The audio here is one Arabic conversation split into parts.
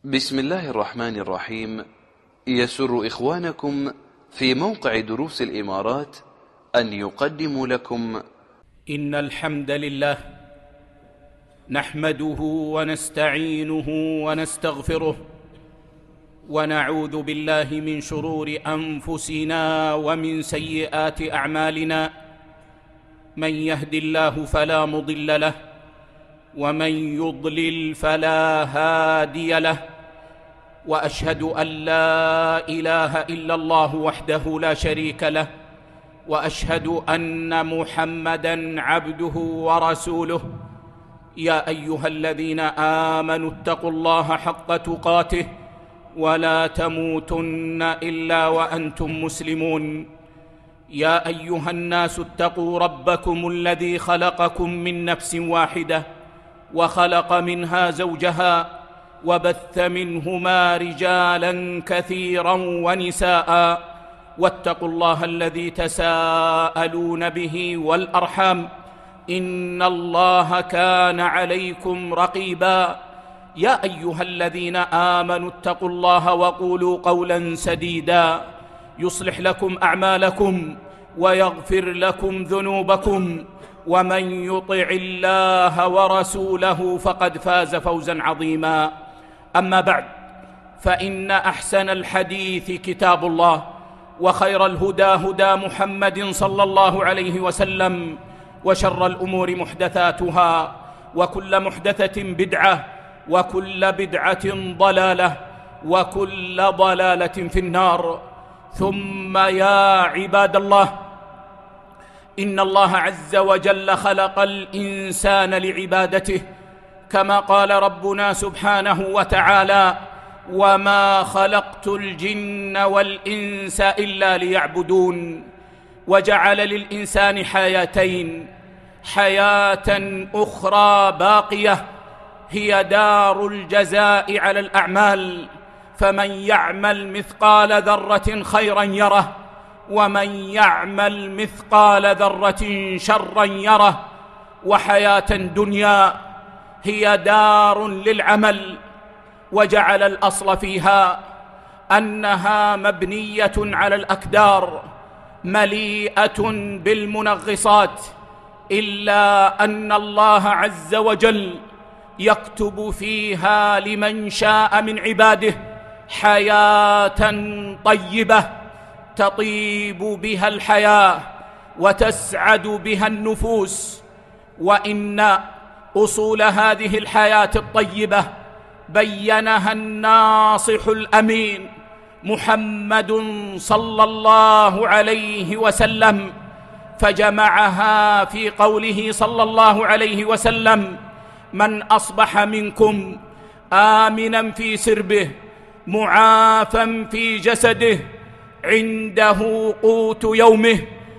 بسم الله الرحمن الرحيم. يسر إخوانكم في موقع دروس الإمارات أن يقدموا لكم إن الحمد لله نحمده ونستعينه ونستغفره ونعوذ بالله من شرور أنفسنا ومن سيئات أعمالنا. من يهد الله فلا مضل له ومن يضلل فلا هادي له، وأشهد أن لا إله إلا الله وحده لا شريك له، وأشهد أن محمدًا عبده ورسوله. يا أيها الذين آمنوا اتقوا الله حق تقاته ولا تموتن إلا وأنتم مسلمون. يا أيها الناس اتقوا ربكم الذي خلقكم من نفس واحدة وخلق منها زوجها وبث منهما رجالا كثيرا ونساء، واتقوا الله الذي تساءلون به والأرحام إن الله كان عليكم رقيبا. يا أيها الذين آمنوا اتقوا الله وقولوا قولا سديدا يصلح لكم أعمالكم ويغفر لكم ذنوبكم، ومن يطع الله ورسوله فقد فاز فوزا عظيما. أما بعد، فإن أحسن الحديث كتاب الله، وخير الهدى هدى محمد صلى الله عليه وسلم، وشر الأمور محدثاتها، وكل محدثة بدعة، وكل بدعة ضلالة، وكل ضلالة في النار. ثم يا عباد الله، إن الله عز وجل خلق الإنسان لعبادته، كما قال ربنا سبحانه وتعالى: وما خلقت الجن والإنس إلا ليعبدون. وجعل للإنسان حياتين: حياة أخرى باقية هي دار الجزاء على الأعمال، فمن يعمل مثقال ذرة خيرا يره، ومن يعمل مثقال ذرة شرا يره. وحياة دنيا هي دار للعمل، وجعل الأصل فيها أنها مبنية على الأكدار مليئة بالمنغصات، إلا أن الله عز وجل يكتب فيها لمن شاء من عباده حياة طيبة تطيب بها الحياة وتسعد بها النفوس. وإن أصول هذه الحياة الطيبة بينها الناصح الأمين محمد صلى الله عليه وسلم، فجمعها في قوله صلى الله عليه وسلم: من أصبح منكم آمنا في سربه معافا في جسده عنده قوت يومه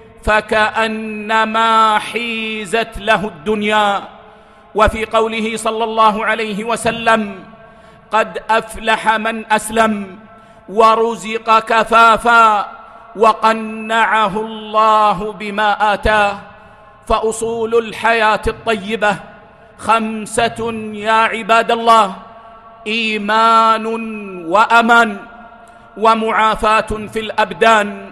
فكأنما حيزت له الدنيا. وفي قوله صلى الله عليه وسلم: قد أفلح من أسلم ورزق كفافا وقنعه الله بما آتاه. فأصول الحياة الطيبة 5 يا عباد الله: إيمان وأمان، ومعافاة في الأبدان،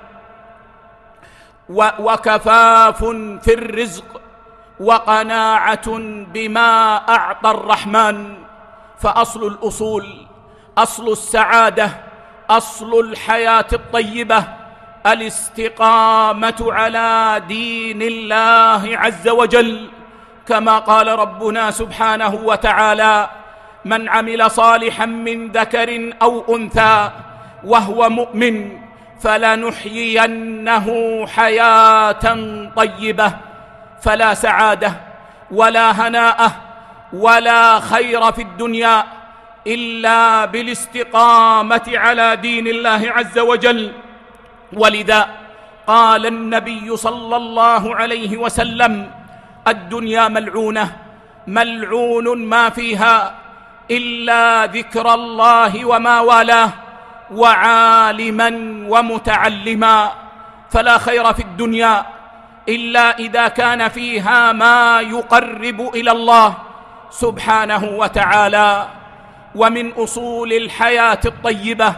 وكفاف في الرزق، وقناعة بما أعطى الرحمن. فأصل الأصول، أصل السعادة، أصل الحياة الطيبة الاستقامة على دين الله عز وجل، كما قال ربنا سبحانه وتعالى: من عمل صالحا من ذكر أو أنثى وهو مؤمن فلنحيينه حياة طيبة. فلا سعادة ولا هناء ولا خير في الدنيا إلا بالاستقامة على دين الله عز وجل. ولذا قال النبي صلى الله عليه وسلم: الدنيا ملعونة، ملعون ما فيها إلا ذكر الله وما والاه وعالما ومتعلما. فلا خير في الدنيا إلا إذا كان فيها ما يقرب إلى الله سبحانه وتعالى. ومن أصول الحياة الطيبة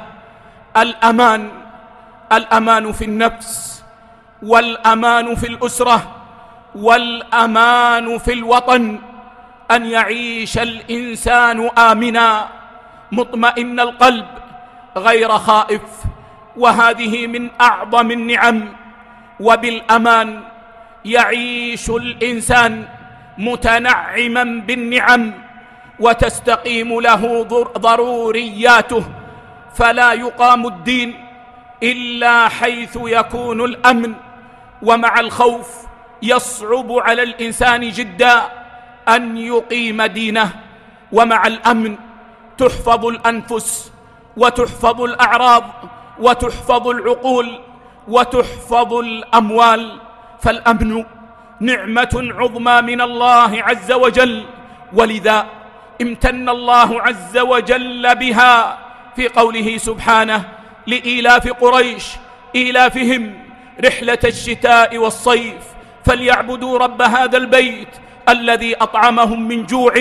الأمان في النفس، والأمان في الأسرة، والأمان في الوطن، أن يعيش الإنسان آمنا مطمئن القلب غير خائف، وهذه من أعظم النعم. وبالأمان يعيش الإنسان متنعما بالنعم، وتستقيم له ضرورياته، فلا يقام الدين إلا حيث يكون الأمن. ومع الخوف يصعب على الإنسان جدا أن يقيم دينه، ومع الأمن تحفظ الأنفس وتحفظ الأعراض وتحفظ العقول وتحفظ الأموال. فالأمن نعمة عظمى من الله عز وجل، ولذا امتن الله عز وجل بها في قوله سبحانه: لإيلاف قريش إيلافهم رحلة الشتاء والصيف فليعبدوا رب هذا البيت الذي أطعمهم من جوع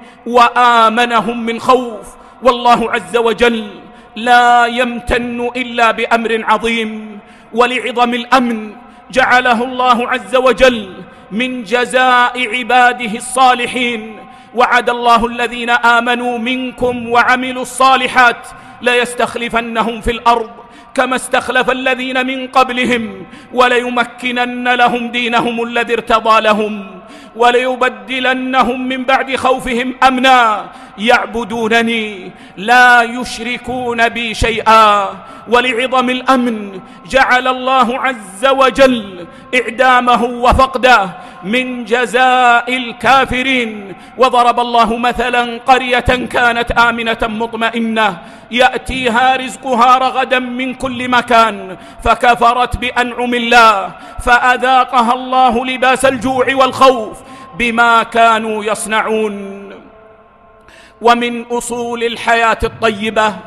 وآمنهم من خوف. والله عز وجل لا يمتن إلا بأمر عظيم، ولعظم الأمن جعله الله عز وجل من جزاء عباده الصالحين. وعد الله الذين آمنوا منكم وعملوا الصالحات ليستخلفنهم في الأرض كما استخلف الذين من قبلهم وليمكنن لهم دينهم الذي ارتضى لهم وليبدلنهم من بعد خوفهم أمنا يعبدونني لا يشركون بي شيئا. ولعظم الأمن جعل الله عز وجل إعدامه وفقده من جزاء الكافرين. وضرب الله مثلا قرية كانت آمنة مطمئنة يأتيها رزقها رغدا من كل مكان فكفرت بأنعم الله فأذاقها الله لباس الجوع والخوف بما كانوا يصنعون. ومن أصول الحياة الطيبة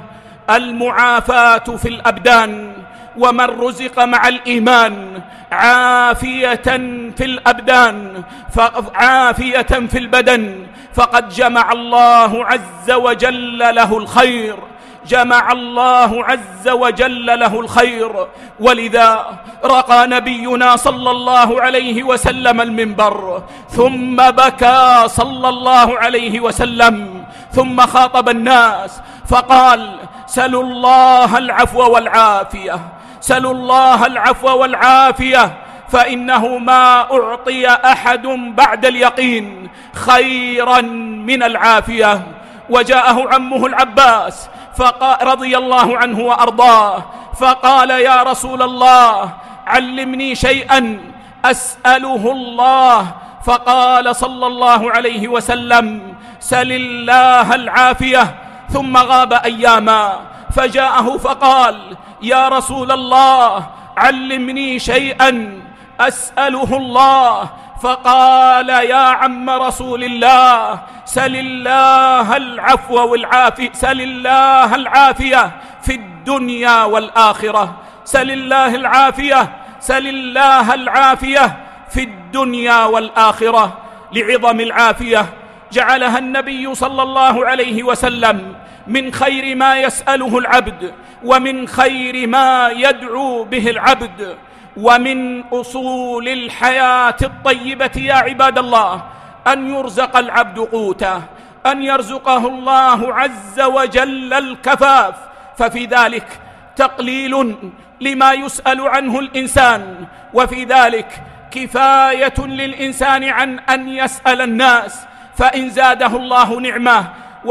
المعافاة في الأبدان، ومن رزق مع الإيمان عافية في الأبدان عافية في البدن فقد جمع الله عز وجل له الخير، جمع الله عز وجل له الخير. ولذا رقى نبينا صلى الله عليه وسلم المنبر ثم بكى صلى الله عليه وسلم ثم خاطب الناس فقال: سلوا الله العفو والعافية، سلوا الله العفو والعافية، فإنه ما أعطي أحد بعد اليقين خيرا من العافية. وجاءه عمه العباس رضي الله عنه وأرضاه فقال: يا رسول الله علمني شيئا أسأله الله. فقال صلى الله عليه وسلم: سل الله العافية. ثم غاب أياما فجاءه فقال: يا رسول الله علمني شيئا أسأله الله. فقال: يا عم رسول الله سل الله العفو والعافية، سل الله العافية في الدنيا والآخرة، سل الله العافية، سل الله العافية في الدنيا والآخرة. لعظم العافية جعلها النبي صلى الله عليه وسلم من خير ما يسأله العبد ومن خير ما يدعو به العبد. ومن أصول الحياة الطيبة يا عباد الله أن يرزق العبد قوته، أن يرزقه الله عز وجل الكفاف، ففي ذلك تقليل لما يسأل عنه الإنسان، وفي ذلك كفاية للإنسان عن أن يسأل الناس. فإن زاده الله نعمة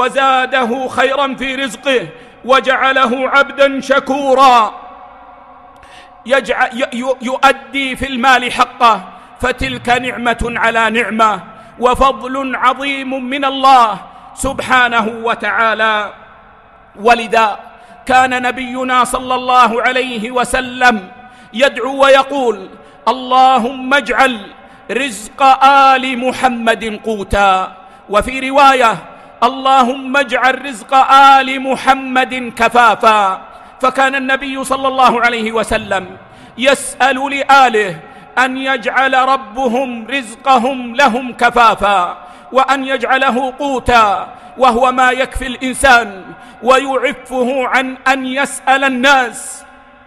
وزاده خيرا في رزقه وجعله عبدا شكورا يؤدي في المال حقه فتلك نعمة على نعمة وفضل عظيم من الله سبحانه وتعالى. ولذا كان نبينا صلى الله عليه وسلم يدعو ويقول: اللهم اجعل رزق آل محمد قوتا. وفي رواية: اللهم اجعل رزق آل محمد كفافا. فكان النبي صلى الله عليه وسلم يسأل لآله أن يجعل ربهم رزقهم لهم كفافا وأن يجعله قوتا وهو ما يكفي الإنسان ويعفه عن أن يسأل الناس.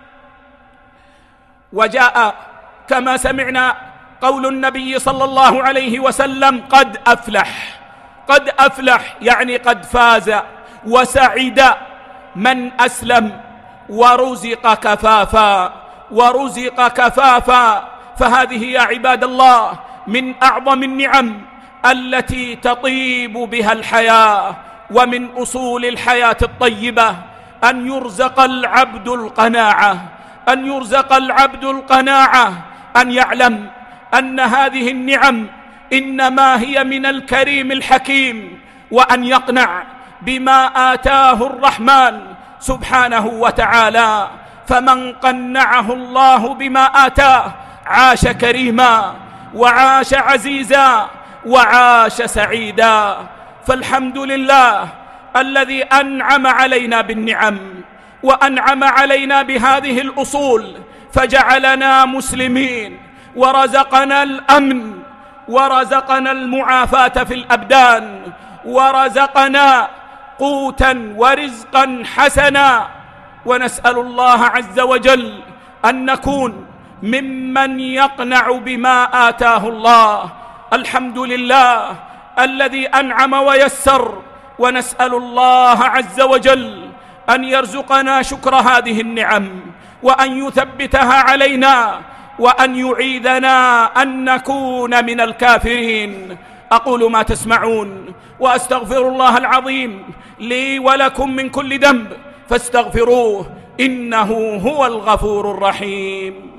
وجاء كما سمعنا قول النبي صلى الله عليه وسلم: قد أفلح. قد أفلح يعني قد فاز وسعد من أسلم ورزق كفافا، ورزق كفافا. فهذه يا عباد الله من أعظم النعم التي تطيب بها الحياة، ومن أصول الحياة الطيبة أن يرزق العبد القناعة، أن يرزق العبد القناعة، أن يعلم أن هذه النعم إنما هي من الكريم الحكيم، وأن يقنع بما آتاه الرحمن سبحانه وتعالى. فمن قنعه الله بما آتاه عاش كريما وعاش عزيزا وعاش سعيدا. فالحمد لله الذي أنعم علينا بالنعم، وأنعم علينا بهذه الأصول، فجعلنا مسلمين، ورزقنا الأمن، ورزقنا المعافاة في الأبدان، ورزقنا قوتا ورزقا حسنا. ونسأل الله عز وجل أن نكون ممن يقنع بما آتاه الله. الحمد لله الذي أنعم ويسر، ونسأل الله عز وجل أن يرزقنا شكر هذه النعم، وأن يثبتها علينا، وأن يعيذنا أن نكون من الكافرين. أقول ما تسمعون، وأستغفر الله العظيم لي ولكم من كل ذنب، فاستغفروه إنه هو الغفور الرحيم.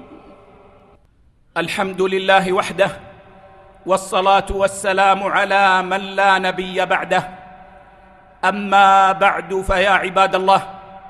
الحمد لله وحده، والصلاة والسلام على من لا نبي بعده. أما بعد، فيا عباد الله،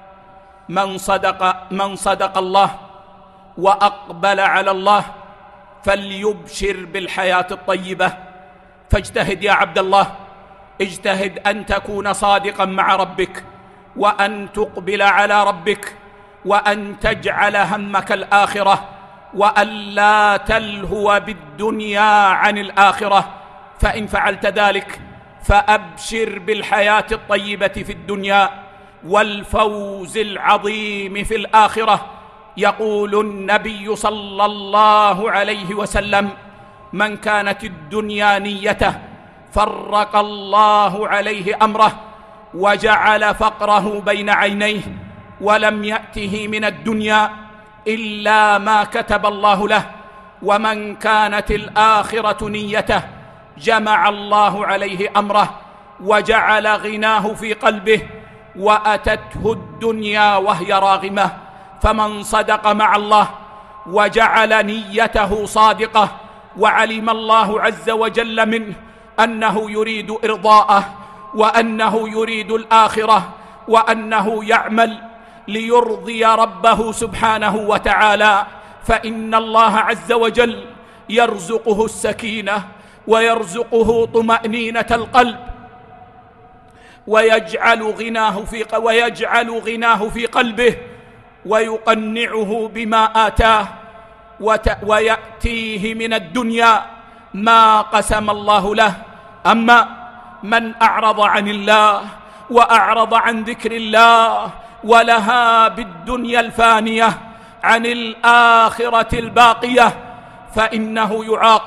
من صدق الله وأقبل على الله فليبشر بالحياة الطيبة. فاجتهد يا عبد الله، اجتهد أن تكون صادقا مع ربك، وأن تقبل على ربك، وأن تجعل همك الآخرة، وأن لا تلهو بالدنيا عن الآخرة. فإن فعلت ذلك فأبشر بالحياة الطيبة في الدنيا والفوز العظيم في الآخرة. يقول النبي صلى الله عليه وسلم: من كانت الدنيا نيته فرق الله عليه أمره وجعل فقره بين عينيه، ولم يأته من الدنيا إلا ما كتب الله له. ومن كانت الآخرة نيته جمع الله عليه أمره وجعل غناه في قلبه، وأتته الدنيا وهي راغمة. فمن صدق مع الله وجعل نيته صادقة، وعلم الله عز وجل منه أنه يريد إرضاءه، وأنه يريد الآخرة، وأنه يعمل ليرضي ربه سبحانه وتعالى، فإن الله عز وجل يرزقه السكينة، ويرزقه طمأنينة القلب، ويجعل غناه في قلبه، ويقنعه بما آتاه، ويأتيه من الدنيا ما قسم الله له. أما من أعرض عن الله وأعرض عن ذكر الله ولها بالدنيا الفانية عن الآخرة الباقية، فإنه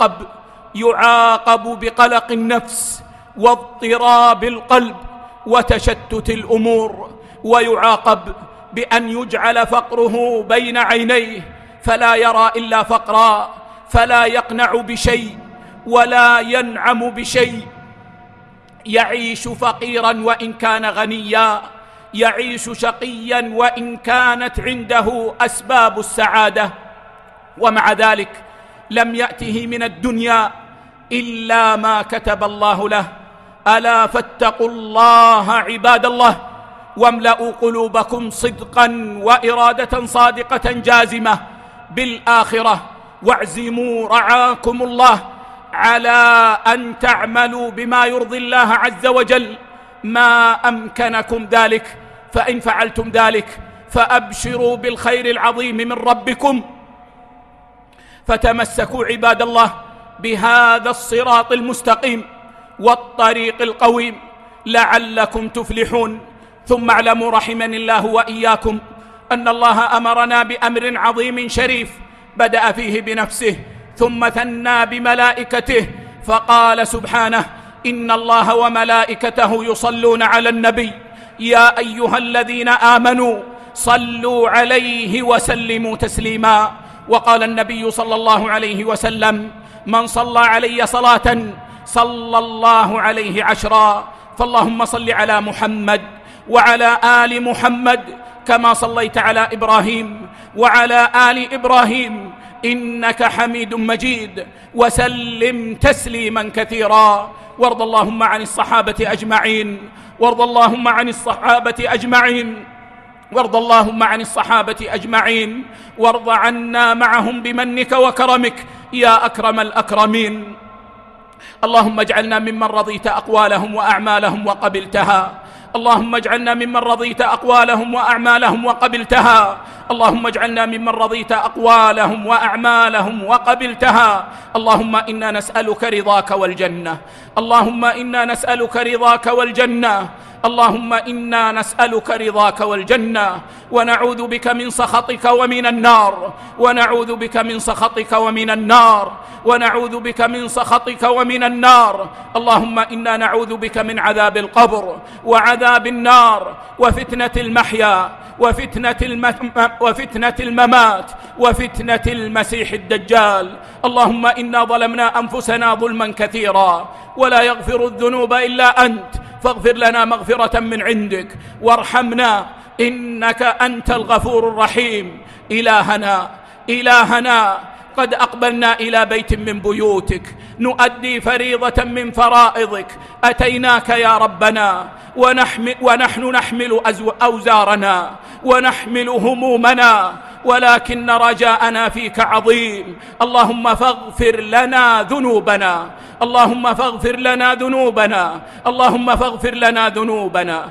يعاقب بقلق النفس واضطراب القلب وتشتت الأمور، ويعاقب بأن يجعل فقره بين عينيه، فلا يرى إلا فقرا، فلا يقنع بشيء ولا ينعم بشيء. يعيش فقيرا وإن كان غنيا، يعيش شقيا وإن كانت عنده أسباب السعادة، ومع ذلك لم يأته من الدنيا إلا ما كتب الله له. ألا فاتقوا الله عباد الله، واملأوا قلوبكم صدقا وإرادة صادقة جازمة بالآخرة، واعزموا رعاكم الله على أن تعملوا بما يرضي الله عز وجل ما أمكنكم ذلك. فإن فعلتم ذلك فأبشروا بالخير العظيم من ربكم. فتمسكوا عباد الله بهذا الصراط المستقيم والطريق القويم، لعلكم تفلحون. ثم اعلموا رحمني الله وإياكم أن الله أمرنا بأمر عظيم شريف بدأ فيه بنفسه ثم ثنى بملائكته، فقال سبحانه: إن الله وملائكته يصلون على النبي يا أيها الذين آمنوا صلوا عليه وسلموا تسليما. وقال النبي صلى الله عليه وسلم: من صلى علي صلاة صلى الله عليه 10. فاللهم صل على محمد وعلى آل محمد كما صليت على إبراهيم وعلى آل إبراهيم إنك حميد مجيد، وسلم تسليما كثيرا. وارض اللهم عن الصحابة أجمعين، وارض اللهم عن الصحابة أجمعين، وارض اللهم عن الصحابة أجمعين، وارض عنا معهم بمنك وكرمك يا أكرم الأكرمين. اللهم اجعلنا ممن رضيت أقوالهم وأعمالهم وقبلتها، اللهم اجعلنا ممن رضيت أقوالهم وأعمالهم وقبلتها، اللهم اجعلنا ممن رضيت أقوالهم وأعمالهم وقبلتها. اللهم إنا نسألك رضاك والجنة، اللهم إنا نسألك رضاك والجنة، اللهم إنا نسألك رضاك والجنة، ونعوذ بك من سخطك ومن النار، ونعوذ بك من سخطك ومن النار، ونعوذ بك من سخطك ومن النار. اللهم إنا نعوذ بك من عذاب القبر وعذاب النار وفتنة المحيا وفتنة الممات وفتنة المسيح الدجال. اللهم إنا ظلمنا أنفسنا ظلما كثيرا ولا يغفر الذنوب إلا أنت، فاغفر لنا مغفرة من عندك وارحمنا إنك أنت الغفور الرحيم. إلهنا قد أقبلنا إلى بيت من بيوتك نؤدي فريضة من فرائضك، أتيناك يا ربنا ونحن نحمل أوزارنا ونحمل همومنا، ولكن رجاءنا فيك عظيم. اللهم فاغفر لنا ذنوبنا، اللهم فاغفر لنا ذنوبنا، اللهم فاغفر لنا ذنوبنا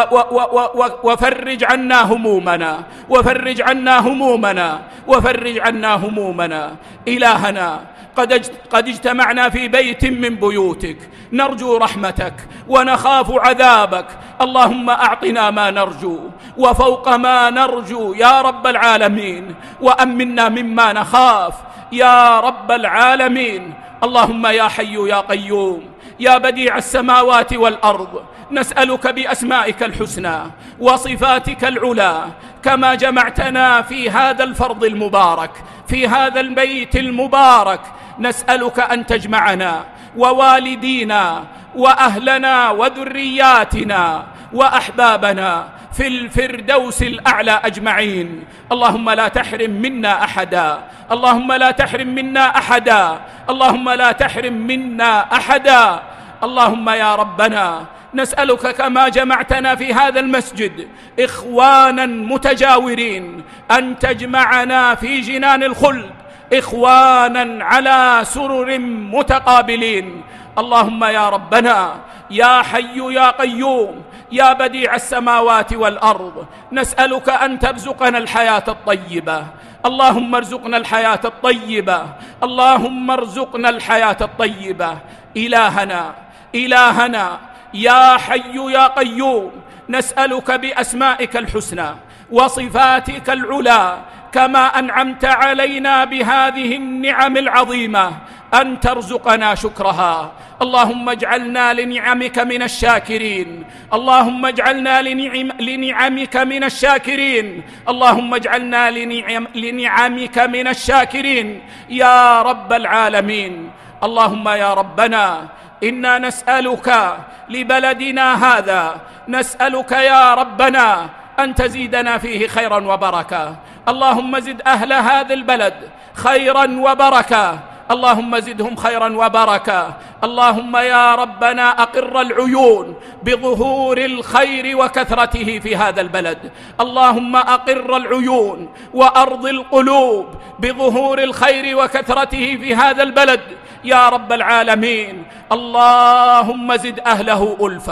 وفرج عنا همومنا، وفرج عنا همومنا، وفرج عنا همومنا. إلهنا قد اجتمعنا في بيت من بيوتك نرجو رحمتك ونخاف عذابك، اللهم أعطنا ما نرجو وفوق ما نرجو يا رب العالمين، وأمنا مما نخاف يا رب العالمين. اللهم يا حي يا قيوم يا بديع السماوات والأرض، نسألك بأسمائك الحسنى وصفاتك العلى كما جمعتنا في هذا الفرض المبارك في هذا البيت المبارك، نسألك أن تجمعنا ووالدينا وأهلنا وذرياتنا وأحبابنا في الفردوس الأعلى أجمعين. اللهم لا تحرم منا أحدا، اللهم لا تحرم منا أحدا، اللهم لا تحرم منا أحدا. اللهم يا ربنا نسألك كما جمعتنا في هذا المسجد إخوانا متجاورين أن تجمعنا في جنان الخلد إخوانا على سرر متقابلين. اللهم يا ربنا يا حي يا قيوم يا بديع السماوات والأرض، نسألك أن ترزقنا الحياة الطيبة، اللهم ارزقنا الحياة الطيبة، اللهم ارزقنا الحياة الطيبة. إلهنا يا حي يا قيوم، نسألك بأسمائك الحسنى وصفاتك العلى كما أنعمت علينا بهذه النعم العظيمة أن ترزقنا شكرها. اللهم اجعلنا لنعمك من الشاكرين، اللهم اجعلنا لنعمك من الشاكرين، اللهم اجعلنا لنعمك من الشاكرين يا رب العالمين. اللهم يا ربنا إنا نسألك لبلدنا هذا، نسألك يا ربنا أن تزيدنا فيه خيرا وبركة. اللهم زد أهل هذا البلد خيرا وبركة، اللهم زدهم خيرا وبركة. اللهم يا ربنا أقر العيون بظهور الخير وكثرته في هذا البلد، اللهم أقر العيون وأرض القلوب بظهور الخير وكثرته في هذا البلد يا رب العالمين. اللهم زد أهله ألفة،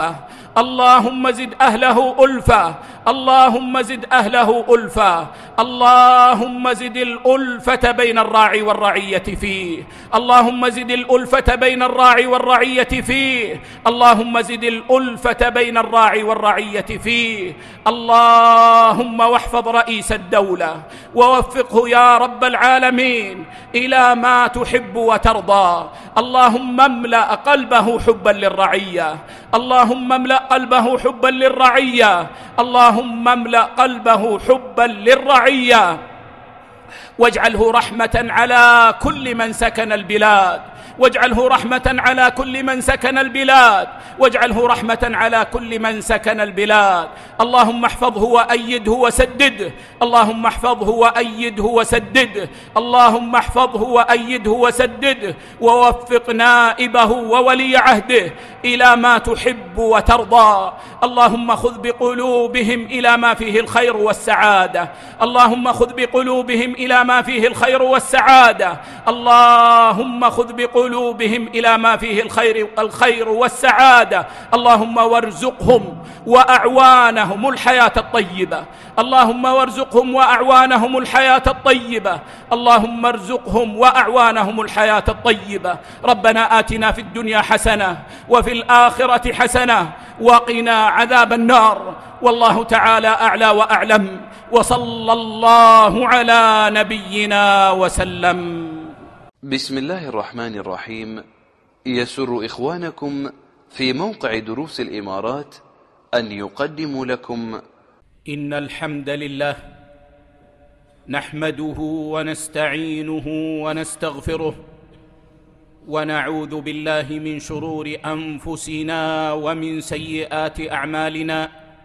اللهم زد أهله ألفة، اللهم زد أهله ألفة، اللهم زد الألفة بين الراعي والرعية فيه، اللهم زد الألفة بين الراعي والرعية فيه، اللهم زد الألفة بين الراعي والرعية فيه. اللهم واحفظ رئيس الدولة ووفقه يا رب العالمين إلى ما تحب وترضى. اللهم املأ قلبه حبا للرعية، اللهم املأ قلبه حبا للرعية، اللهم املأ قلبه حبا للرعية، واجعله رحمة على كل من سكن البلاد، واجعله رحمة على كل من سكن البلاد، واجعله رحمة على كل من سكن البلاد. اللهم احفظه وأيده وسدده، اللهم احفظه وأيده وسدده، اللهم احفظه وأيده وسدده، ووفق نائبه وولي عهده إلى ما تحب وترضى. اللهم خذ بقلوبهم إلى ما فيه الخير والسعادة، اللهم خذ بقلوبهم إلى ما فيه الخير والسعادة، اللهم خذ بقلوبهم إلى ما فيه الخير والسعادة. اللهم وارزقهم وأعوانهم الحياة الطيبة، اللهم وارزقهم وأعوانهم الحياة الطيبة، اللهم ارزقهم وأعوانهم الحياة الطيبة. ربنا آتنا في الدنيا حسنة وفي الآخرة حسنة وقنا عذاب النار. والله تعالى أعلى وأعلم، وصلى الله على نبينا وسلم. بسم الله الرحمن الرحيم. يسر إخوانكم في موقع دروس الإمارات أن يقدموا لكم إن الحمد لله نحمده ونستعينه ونستغفره، ونعوذ بالله من شرور أنفسنا ومن سيئات أعمالنا.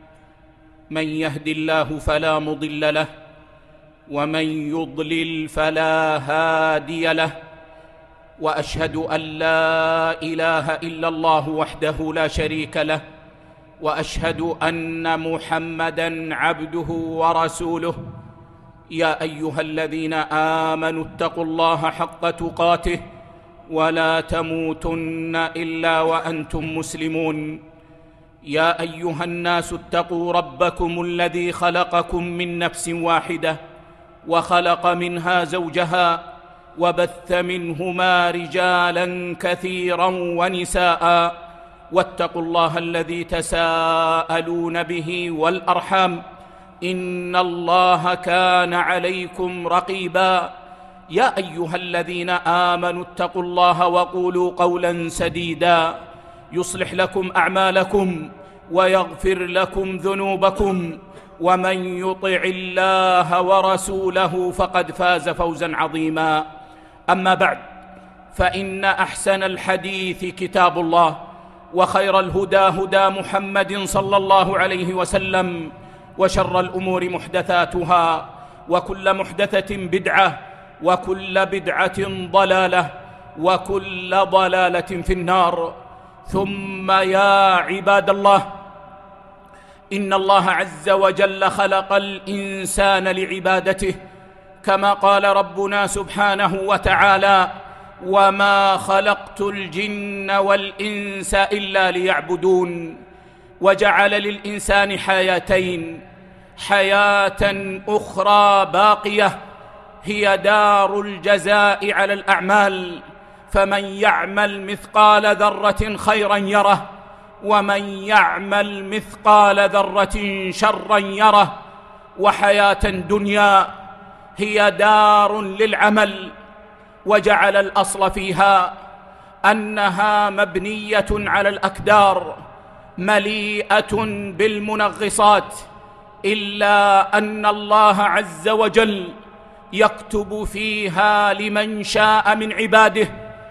من يهد الله فلا مضل له، ومن يضلل فلا هادي له، وأشهد أن لا إله إلا الله وحده لا شريك له، وأشهد أن محمدًا عبده ورسوله. يا أيها الذين آمنوا اتقوا الله حق تقاته ولا تموتن إلا وأنتم مسلمون. يا أيها الناس اتقوا ربكم الذي خلقكم من نفس واحدة وخلق منها زوجها وبث منهما رجالا كثيرا ونساء، واتقوا الله الذي تساءلون به والأرحام، إن الله كان عليكم رقيبا. يا أيها الذين آمنوا اتقوا الله وقولوا قولا سديدا يصلح لكم أعمالكم ويغفر لكم ذنوبكم، ومن يطع الله ورسوله فقد فاز فوزا عظيما. أما بعد، فإن أحسن الحديث كتاب الله، وخير الهدى هدى محمد صلى الله عليه وسلم، وشر الأمور محدثاتها، وكل محدثة بدعة، وكل بدعة ضلالة، وكل ضلالة في النار. ثم يا عباد الله، إن الله عز وجل خلق الإنسان لعبادته، كما قال ربنا سبحانه وتعالى: وما خلقت الجن والإنس إلا ليعبدون. وجعل للإنسان حياتين: حياة أخرى باقية هي دار الجزاء على الأعمال، فمن يعمل مثقال ذرة خيرا يره، ومن يعمل مثقال ذرة شرا يره. وحياة دنيا هي دار للعمل، وجعل الأصل فيها أنها مبنية على الأكدار مليئة بالمنغصات، إلا أن الله عز وجل يكتب فيها لمن شاء من عباده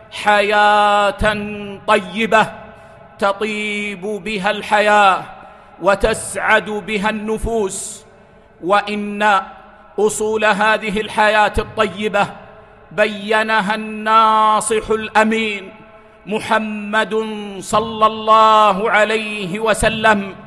حياة طيبة تطيب بها الحياة وتسعد بها النفوس. وإن أصول هذه الحياة الطيبة بينها الناصح الأمين محمد صلى الله عليه وسلم،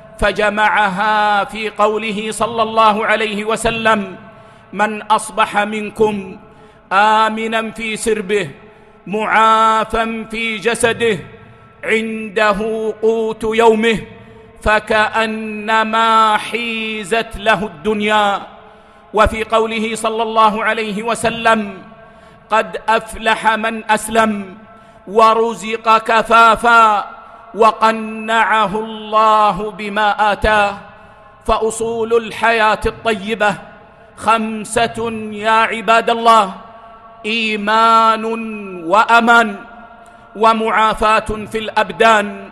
فجمعها في قوله صلى الله عليه وسلم: من أصبح منكم آمنا في سربه معافا في جسده عنده قوت يومه فكأنما حيزت له الدنيا. وفي قوله صلى الله عليه وسلم: قد أفلح من أسلم ورزق كفافا وقنعه الله بما آتاه. فأصول الحياة الطيبة 5 يا عباد الله: إيمان وأمان، ومعافاة في الأبدان،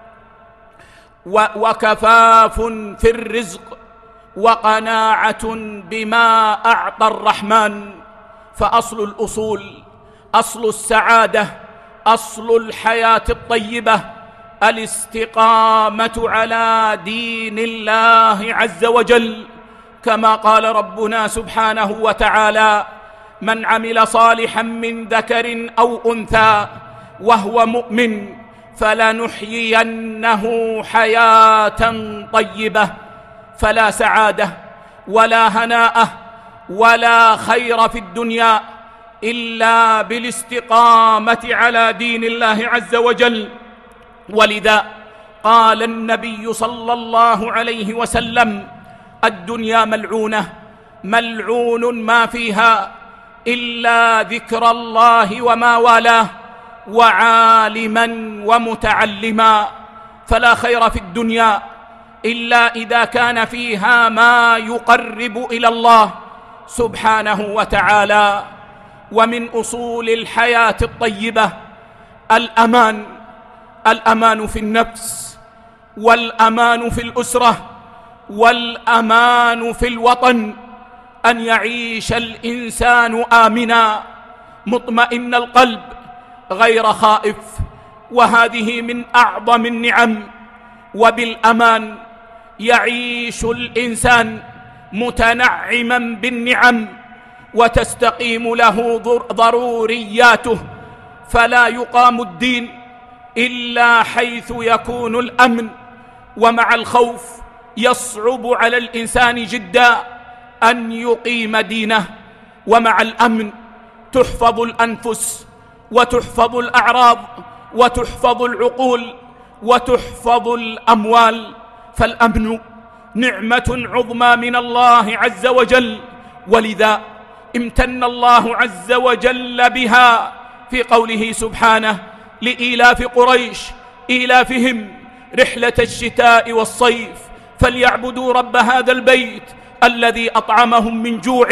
وكفاف في الرزق، وقناعة بما أعطى الرحمن. فأصل الأصول، أصل السعادة، أصل الحياة الطيبة الاستقامة على دين الله عز وجل، كما قال ربنا سبحانه وتعالى: من عمل صالحا من ذكر أو أنثى وهو مؤمن فلنحيينه حياة طيبة. فلا سعادة ولا هناء ولا خير في الدنيا إلا بالاستقامة على دين الله عز وجل. ولذا قال النبي صلى الله عليه وسلم: الدنيا ملعونة، ملعون ما فيها إلا ذكر الله وما والاه، وعالما ومتعلما. فلا خير في الدنيا إلا إذا كان فيها ما يقرب إلى الله سبحانه وتعالى. ومن أصول الحياة الطيبة الأمان، الأمان في النفس، والأمان في الأسرة، والأمان في الوطن، أن يعيش الإنسان آمنا مطمئن القلب غير خائف، وهذه من أعظم النعم. وبالأمان يعيش الإنسان متنعما بالنعم، وتستقيم له ضرورياته. فلا يقام الدين إلا حيث يكون الأمن. ومع الخوف يصعب على الإنسان جدا أن يقيم دينه. ومع الأمن تحفظ الأنفس، وتحفظ الأعراض، وتحفظ العقول، وتحفظ الأموال. فالأمن نعمة عظمى من الله عز وجل، ولذا امتن الله عز وجل بها في قوله سبحانه: لإيلاف قريش إيلافهم رحلة الشتاء والصيف فليعبدوا رب هذا البيت الذي أطعمهم من جوع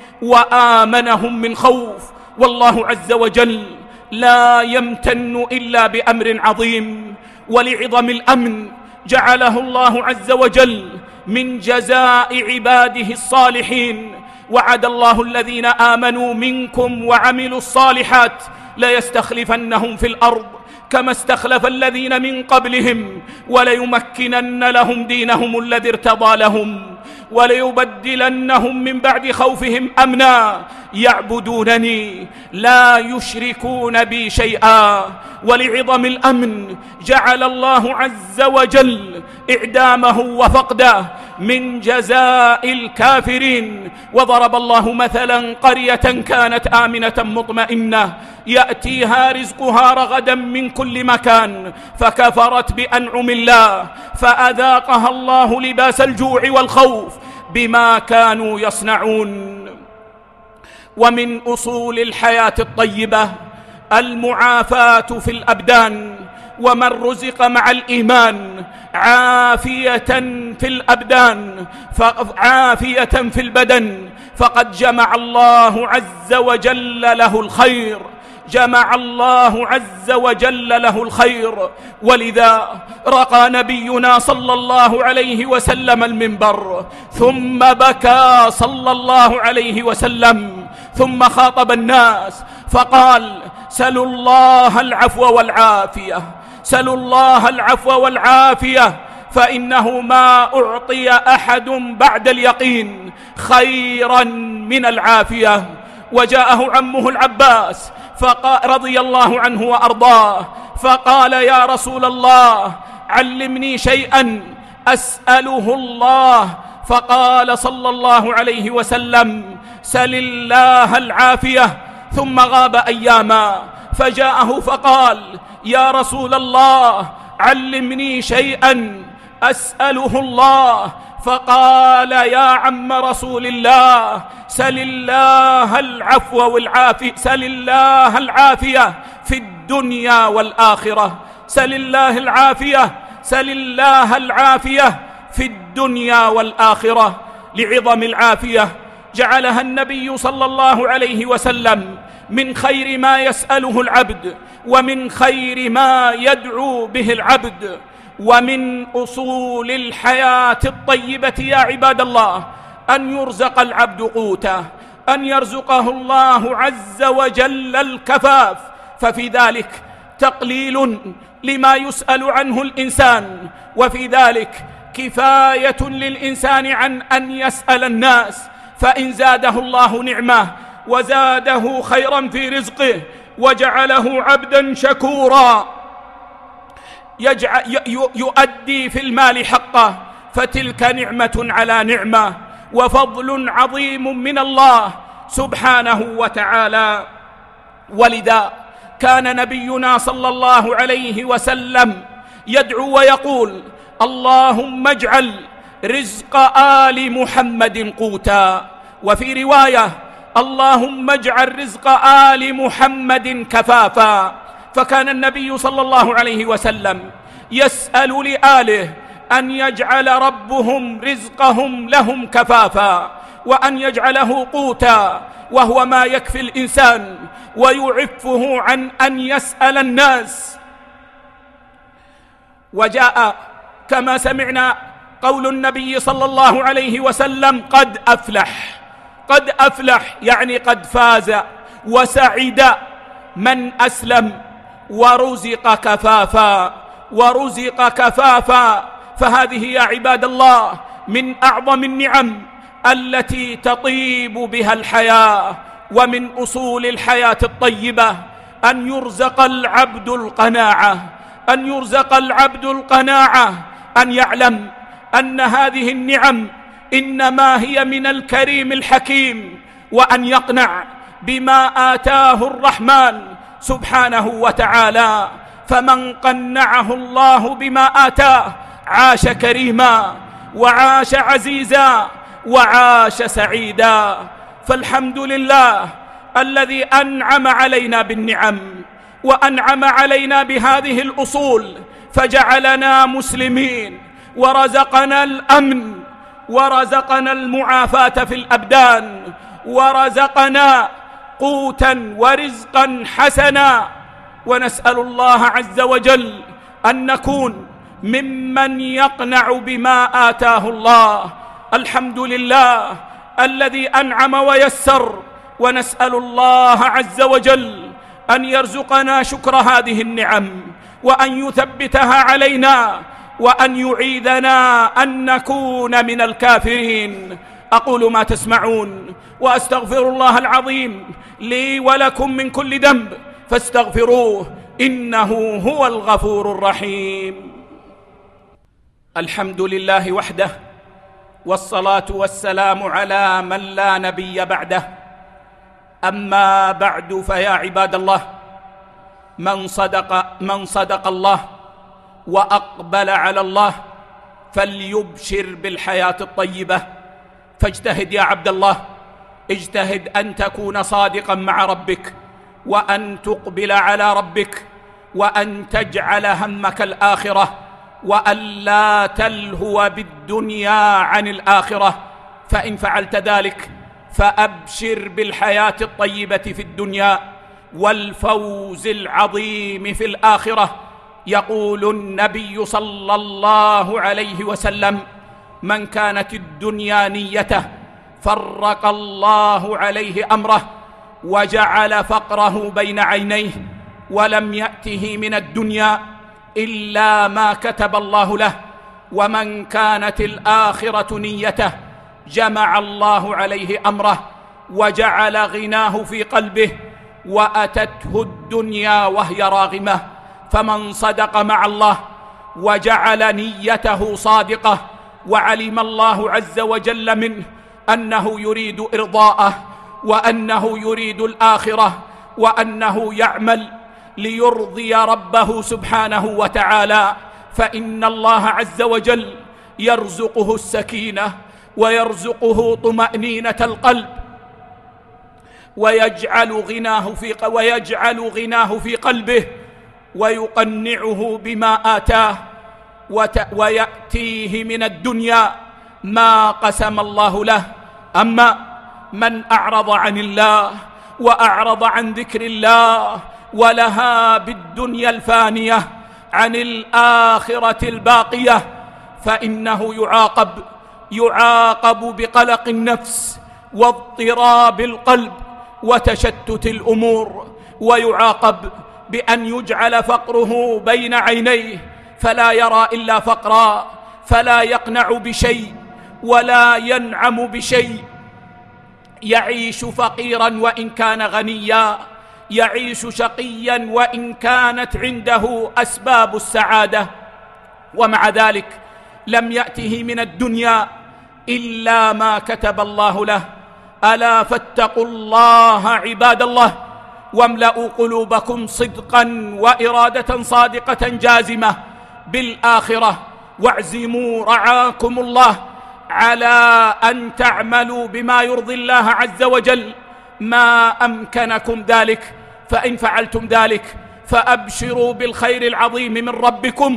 وآمنهم من خوف. والله عز وجل لا يمتن إلا بأمر عظيم. ولعظم الأمن جعله الله عز وجل من جزاء عباده الصالحين. وعد الله الذين آمنوا منكم وعملوا الصالحات ليستخلفنهم في الأرض كما استخلف الذين من قبلهم وليمكنن لهم دينهم الذي ارتضى لهم وليبدلنهم من بعد خوفهم أمنا يعبدونني لا يشركون بي شيئا. ولعظم الأمن جعل الله عز وجل إعدامه وفقده من جزاء الكافرين. وضرب الله مثلا قرية كانت آمنة مطمئنة يأتيها رزقها رغدا من كل مكان فكفرت بأنعم الله فأذاقها الله لباس الجوع والخوف بما كانوا يصنعون. ومن أصول الحياة الطيبة المعافاة في الأبدان. ومن رزق مع الإيمان عافية في الأبدان عافية في البدن فقد جمع الله عز وجل له الخير، جمع الله عز وجل له الخير. ولذا رقى نبينا صلى الله عليه وسلم المنبر ثم بكى صلى الله عليه وسلم ثم خاطب الناس فقال: سلوا الله العفو والعافية، سلوا الله العفو والعافية، فإنه ما أعطي أحد بعد اليقين خيرا من العافية. وجاءه عمه العباس رضي الله عنه وأرضاه فقال: يا رسول الله علمني شيئا أسأله الله. فقال صلى الله عليه وسلم: سل الله العافية. ثم غاب أياما فجاءه فقال: يا رسول الله علمني شيئا أسأله الله، فقال يا عم رسول الله سل الله العفو والعافية، سل الله العافية في الدنيا والآخرة، سل الله العافية، سل الله العافية في الدنيا والآخرة. لعظم العافية جعلها النبي صلى الله عليه وسلم من خير ما يسأله العبد، ومن خير ما يدعو به العبد، ومن أصول الحياة الطيبة يا عباد الله أن يرزق العبد قوته، أن يرزقه الله عز وجل الكفاف، ففي ذلك تقليل لما يسأل عنه الإنسان، وفي ذلك كفاية للإنسان عن أن يسأل الناس، فإن زاده الله نعمة وزاده خيرا في رزقه وجعله عبدا شكورا يؤدي في المال حقه، فتلك نعمة على نعمة وفضل عظيم من الله سبحانه وتعالى. ولذا كان نبينا صلى الله عليه وسلم يدعو ويقول اللهم اجعل رزق آل محمد قوتا، وفي رواية اللهم اجعل رزق آل محمد كفافا. فكان النبي صلى الله عليه وسلم يسأل لآله أن يجعل ربهم رزقهم لهم كفافا، وأن يجعله قوتا، وهو ما يكفي الإنسان ويعفه عن أن يسأل الناس. وجاء كما سمعنا قول النبي صلى الله عليه وسلم قد أفلح، قد أفلح يعني قد فاز وسعد من أسلم ورزق كفافا، ورزق كفافا. فهذه يا عباد الله من أعظم النعم التي تطيب بها الحياة، ومن أصول الحياة الطيبة أن يرزق العبد القناعة، أن يرزق العبد القناعة، أن يعلم أن هذه النعم إنما هي من الكريم الحكيم، وأن يقنع بما آتاه الرحمن سبحانه وتعالى. فمن قنعه الله بما آتاه عاش كريما وعاش عزيزا وعاش سعيدا. فالحمد لله الذي أنعم علينا بالنعم، وأنعم علينا بهذه الأصول، فجعلنا مسلمين ورزقنا الأمن ورزقنا المعافاة في الأبدان، ورزقنا قوتا ورزقا حسنا. ونسأل الله عز وجل أن نكون ممن يقنع بما آتاه الله. الحمد لله الذي أنعم ويسر، ونسأل الله عز وجل أن يرزقنا شكر هذه النعم، وأن يثبتها علينا، وأن يعيذنا أن نكون من الكافرين. أقول ما تسمعون وأستغفر الله العظيم لي ولكم من كل ذنب، فاستغفروه إنه هو الغفور الرحيم. الحمد لله وحده، والصلاة والسلام على من لا نبي بعده. أما بعد، فيا عباد الله، من صدق الله وأقبل على الله فليبشر بالحياة الطيبة. فاجتهد يا عبد الله، اجتهد أن تكون صادقا مع ربك، وأن تقبل على ربك، وأن تجعل همك الآخرة، وأن لا تلهو بالدنيا عن الآخرة. فإن فعلت ذلك فأبشر بالحياة الطيبة في الدنيا والفوز العظيم في الآخرة. يقول النبي صلى الله عليه وسلم: من كانت الدنيا نيته فرق الله عليه أمره وجعل فقره بين عينيه، ولم يأته من الدنيا إلا ما كتب الله له. ومن كانت الآخرة نيته جمع الله عليه أمره وجعل غناه في قلبه، وأتته الدنيا وهي راغمة. فمن صدق مع الله وجعل نيته صادقة، وعلم الله عز وجل منه أنه يريد إرضاءه، وأنه يريد الآخرة، وأنه يعمل ليرضي ربه سبحانه وتعالى، فإن الله عز وجل يرزقه السكينة ويرزقه طمأنينة القلب، ويجعل غناه في قلبه، ويقنعه بما آتاه، ويأتيه من الدنيا ما قسم الله له. أما من أعرض عن الله وأعرض عن ذكر الله ولها بالدنيا الفانية عن الآخرة الباقية، فإنه يعاقب بقلق النفس واضطراب القلب وتشتت الأمور، ويعاقب بأن يجعل فقره بين عينيه فلا يرى إلا فقرا، فلا يقنع بشيء ولا ينعم بشيء، يعيش فقيرا وإن كان غنيا، يعيش شقيا وإن كانت عنده أسباب السعادة، ومع ذلك لم يأته من الدنيا إلا ما كتب الله له. ألا فاتقوا الله عباد الله، واملأوا قلوبكم صدقا وإرادة صادقة جازمة بالآخرة، واعزموا رعاكم الله على أن تعملوا بما يرضي الله عز وجل ما أمكنكم ذلك، فإن فعلتم ذلك فأبشروا بالخير العظيم من ربكم.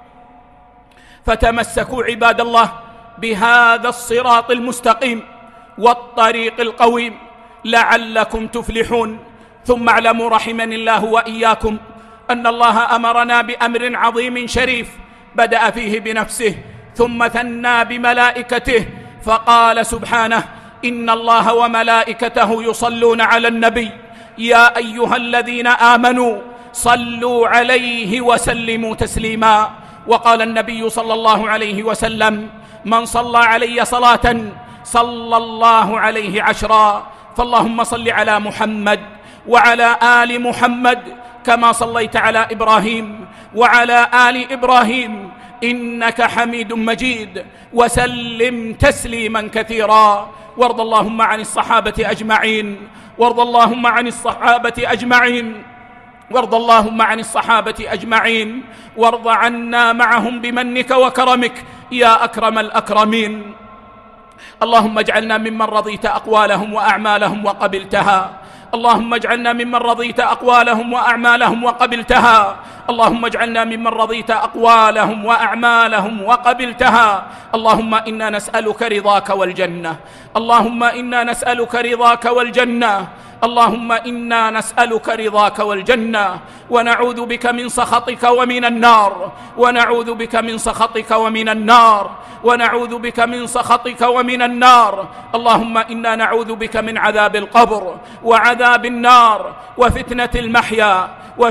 فتمسكوا عباد الله بهذا الصراط المستقيم والطريق القويم لعلكم تفلحون. ثم اعلموا رحمني الله وإياكم أن الله أمرنا بأمر عظيم شريف بدأ فيه بنفسه ثم ثنى بملائكته، فقال سبحانه: إن الله وملائكته يصلون على النبي يا أيها الذين آمنوا صلوا عليه وسلموا تسليما. وقال النبي صلى الله عليه وسلم: من صلى علي صلاة صلى الله عليه 10. فاللهم صل على محمد وعلى آل محمد كما صليت على إبراهيم وعلى آل إبراهيم إنك حميد مجيد، وسلم تسليما كثيرا. وارض اللهم عن الصحابة أجمعين، وارض اللهم عن الصحابة أجمعين، وارض اللهم عن الصحابة أجمعين، وارض عنا معهم بمنك وكرمك يا أكرم الأكرمين. اللهم اجعلنا ممن رضيت أقوالهم وأعمالهم وقبلتها، اللهم اجعلنا ممن رضيت أقوالهم وأعمالهم وقبلتها، اللهم اجعلنا ممن رضيت أقوالهم وأعمالهم وقبلتها. اللهم إنا نسألك رضاك والجنة، اللهم إنا نسألك رضاك والجنة، اللهم إنا نسألك رضاك والجنة، ونعوذ بك من سخطك ومن النار، ونعوذ بك من سخطك ومن النار، ونعوذ بك من سخطك ومن النار. اللهم إنا نعوذ بك من عذاب القبر وعذاب النار وفتنة المحيا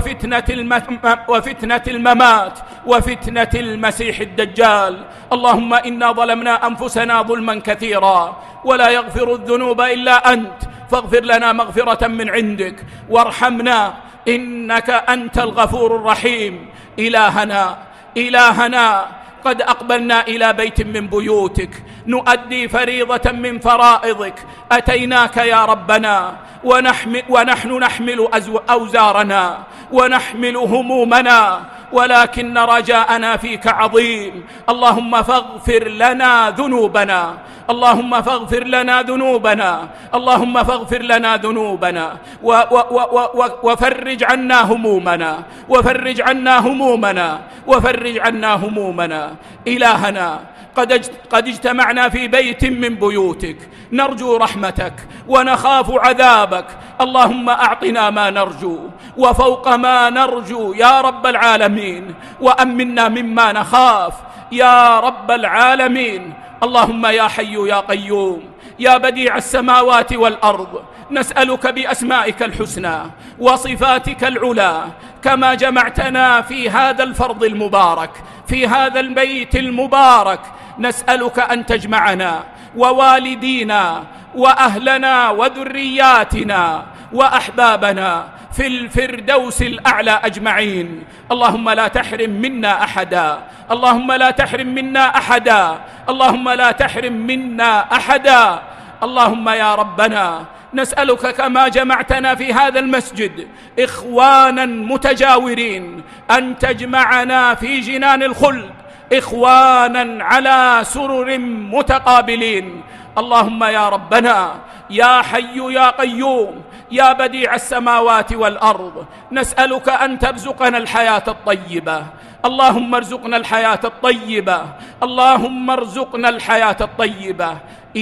وفتنة الممات وفتنة المسيح الدجال. اللهم إنا ظلمنا أنفسنا ظلما كثيرا ولا يغفر الذنوب إلا أنت، فاغفر لنا مغفرة من عندك وارحمنا إنك أنت الغفور الرحيم. إلهنا قد أقبلنا إلى بيت من بيوتك نؤدي فريضة من فرائضك، أتيناك يا ربنا ونحن نحمل أوزارنا ونحمل همومنا، ولكن رجاءنا فيك عظيم. اللهم فاغفر لنا ذنوبنا، اللهم فاغفر لنا ذنوبنا، اللهم فاغفر لنا ذنوبنا وفرج عنا همومنا، وفرج عنا همومنا، وفرج عنا همومنا. إلهنا قد اجتمعنا في بيت من بيوتك نرجو رحمتك ونخاف عذابك، اللهم أعطنا ما نرجو وفوق ما نرجو يا رب العالمين، وأمنا مما نخاف يا رب العالمين. اللهم يا حي يا قيوم يا بديع السماوات والأرض، نسألك بأسمائك الحسنى وصفاتك العلى كما جمعتنا في هذا الفرض المبارك في هذا البيت المبارك، نسألك أن تجمعنا ووالدينا وأهلنا وذرياتنا وأحبابنا في الفردوس الأعلى أجمعين. اللهم لا تحرم منا أحدا، اللهم لا تحرم منا أحدا، اللهم لا تحرم منا أحدا. اللهم يا ربنا نسألك كما جمعتنا في هذا المسجد إخوانا متجاورين أن تجمعنا في جنان الخلد، إخوانا على سرر متقابلين. اللهم يا ربنا يا حي يا قيوم يا بديع السماوات والأرض، نسألك أن ترزقنا الحياة الطيبة. اللهم ارزقنا الحياة الطيبة، اللهم ارزقنا الحياة الطيبة.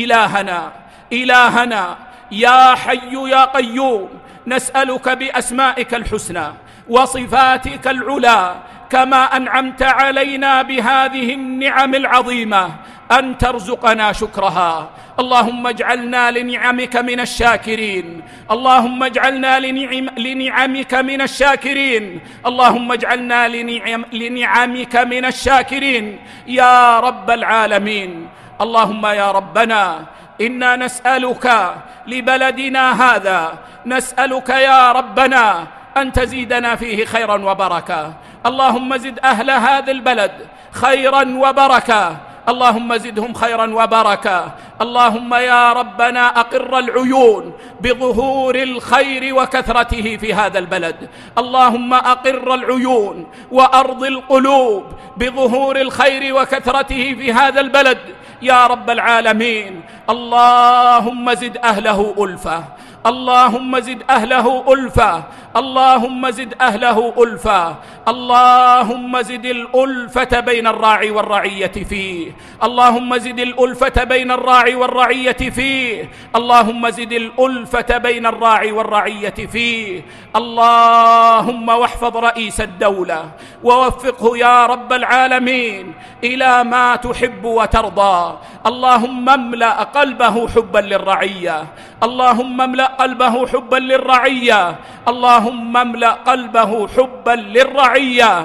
إلهنا يا حي يا قيوم، نسألك بأسمائك الحسنى وصفاتك العلى كما أنعمت علينا بهذه النعم العظيمة أن ترزقنا شكرها. اللهم اجعلنا لنعمك من الشاكرين، اللهم اجعلنا لنعمك من الشاكرين، اللهم اجعلنا لنعمك من الشاكرين يا رب العالمين. اللهم يا ربنا إنا نسألك لبلدنا هذا، نسألك يا ربنا أن تزيدنا فيه خيرا وبركة. اللهم زد أهل هذا البلد خيرا وبركة، اللهم زدهم خيرا وبركة. اللهم يا ربنا أقر العيون بظهور الخير وكثرته في هذا البلد، اللهم أقر العيون وأرض القلوب بظهور الخير وكثرته في هذا البلد يا رب العالمين. اللهم زد أهله ألفة، اللهم زد أهله ألفة، اللهم زد أهله ألفة، اللهم زد الألفة بين الراعي والرعية فيه، اللهم زد الألفة بين الراعي والرعية فيه، اللهم زد الألفة بين الراعي والرعية فيه. اللهم واحفظ رئيس الدولة ووفقه يا رب العالمين إلى ما تحب وترضى. اللهم املأ قلبه حبا للرعية، اللهم املأ قلبه حبا للرعية، اللهم املأ قلبه حبا للرعية،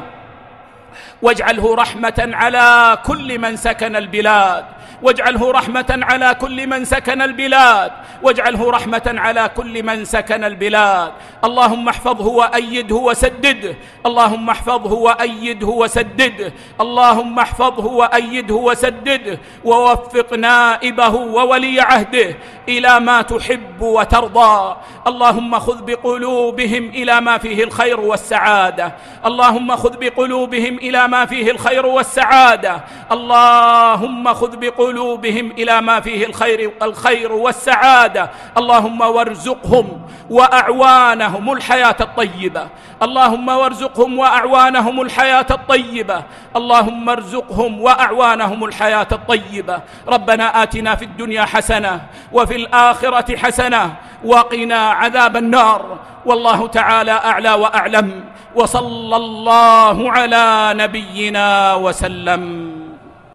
واجعله رحمة على كل من سكن البلاد، واجعله رحمة على كل من سكن البلاد، واجعله رحمة على كل من سكن البلاد. اللهم احفظه وأيده وسدده، اللهم احفظه وأيده وسدده، اللهم احفظه وأيده وسدده، ووفق نائبه وولي عهده إلى ما تحب وترضى. اللهم خذ بقلوبهم إلى ما فيه الخير والسعادة، اللهم خذ بقلوبهم إلى ما فيه الخير والسعادة، اللهم خذ بقلوبهم إلى ما فيه الخير والسعادة. اللهم وارزقهم وأعوانهم الحياة الطيبة، اللهم وارزقهم وأعوانهم الحياة الطيبة، اللهم ارزقهم وأعوانهم الحياة الطيبة. ربنا آتنا في الدنيا حسنة وفي الآخرة حسنة وقنا عذاب النار. والله تعالى أعلى وأعلم، وصلى الله على نبينا وسلم.